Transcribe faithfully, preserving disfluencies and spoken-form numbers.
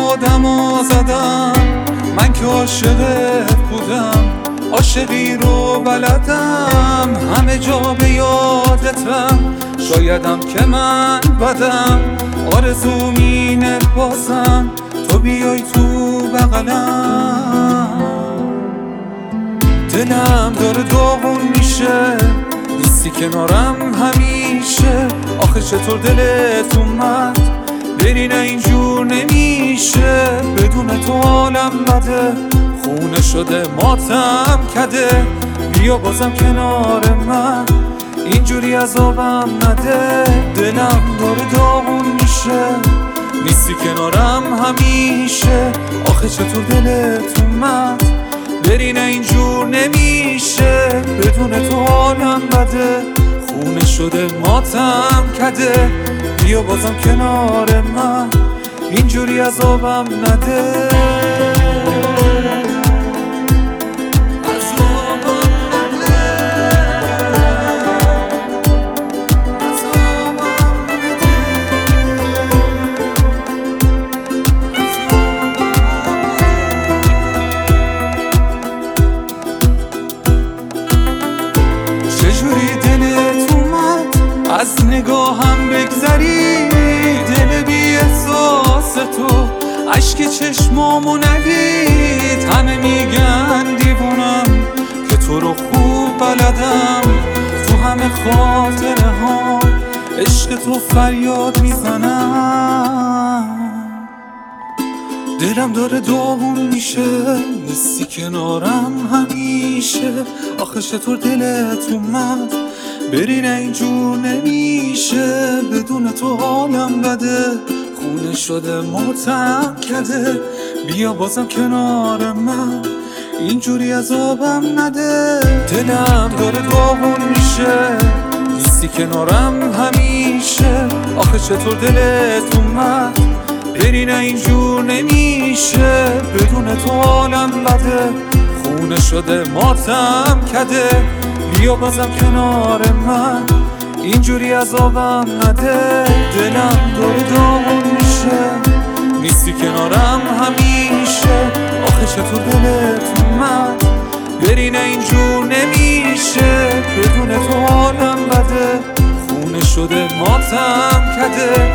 خودم رو زدم، من که عاشقت بودم، عاشقی رو بلدم، همه جا به یادتم، شایدم که من بدم، آرزوم اینه بازم تو بیای تو بغلم. دلم داره داغون میشه، نیستی کنارم همیشه، آخه چطور دلت اومد بری؟ نه اینجور نمیشه، بدون تو حالم بده، خونه شده ماتم کده، بیا بازم کنار من، اینجوری عذابم نده. دلم داره داغون میشه، نیستی کنارم همیشه، آخه چطور دلت اومد بری؟ نه اینجور نمیشه، بدون تو حالم بده، خونه شده ماتم کده، بیا بازم کنار من، اینجوری عذابم نده. چجوری دلت اومد از نگاهم بگذری؟ دل بی احساس تو عشق چشمامو ندید، همه میگن دیوونم که تو رو خوب بلدم، تو همه خاطره ها عشق تو فریاد میزنم. دلم داره داغون میشه، نیستی کنارم همیشه، آخه چطور دلت اومد بری؟ نه اینجور نمیشه، بدون تو حالم بده، خونه شده ماتم کده، بیا بازم کنار من، اینجوری عذابم نده. دلم داره داغون میشه، نیستی کنارم همیشه، آخه چطور دلت اومد بری؟ نه اینجور نمیشه، بدون تو حالم بده، خونه شده ماتم کده، بیا بازم کنار من، اینجوری عذابم نده. دلم داره داغون میشه، نیستی کنارم همیشه، آخه چطور دلت اومد بری؟ نه اینجور نمیشه، بدون تو حالم بده، خونه شده ماتم کده،